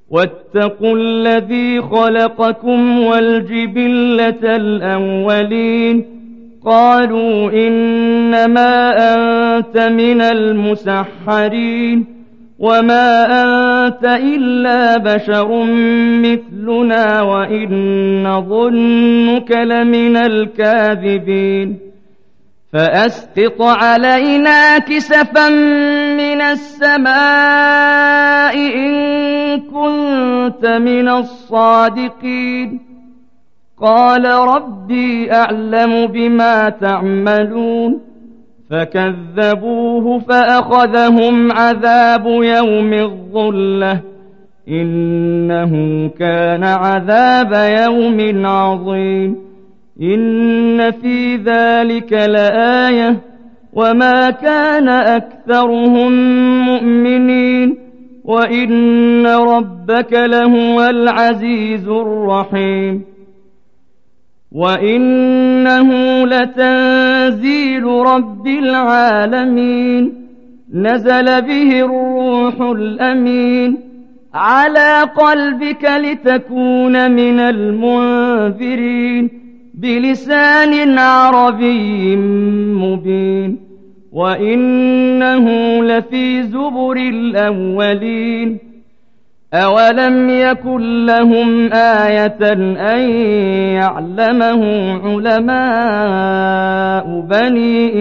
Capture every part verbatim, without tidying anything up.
واتقوا الذي خلقكم والجبلة الأولين قالوا إنما أنت من المسحرين وما أنت إلا بشر مثلنا وإن نظنك لمن الكاذبين فأسقط علينا كسفا من السماء إن كنت من الصادقين قال ربي أعلم بما تعملون فكذبوه فأخذهم عذاب يوم الظلة إنه كان عذاب يوم عظيم إن في ذلك لآية وما كان أكثرهم مؤمنين وإن ربك لهو العزيز الرحيم وإنه لتنزيل رب العالمين نزل به الروح الأمين على قلبك لتكون من المنذرين بلسان عربي مبين وإنه لفي زبر الأولين أولم يكن لهم آية أن يعلمه علماء بني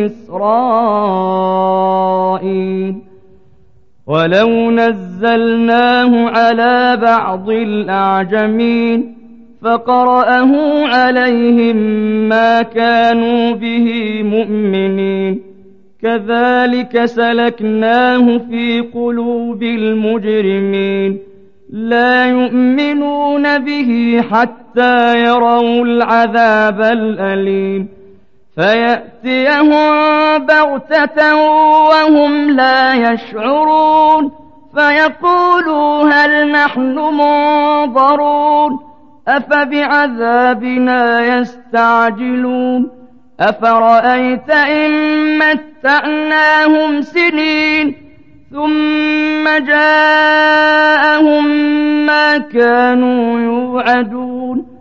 إسرائيل ولو نزلناه على بعض الأعجمين فقرأه عليهم ما كانوا به مؤمنين كذلك سلكناه في قلوب المجرمين لا يؤمنون به حتى يروا العذاب الأليم فيأتيهم بغتة وهم لا يشعرون فيقولوا هل نحن منظرون أفبعذابنا يستعجلون أفرأيت إن متعناهم سنين ثم جاءهم ما كانوا يوعدون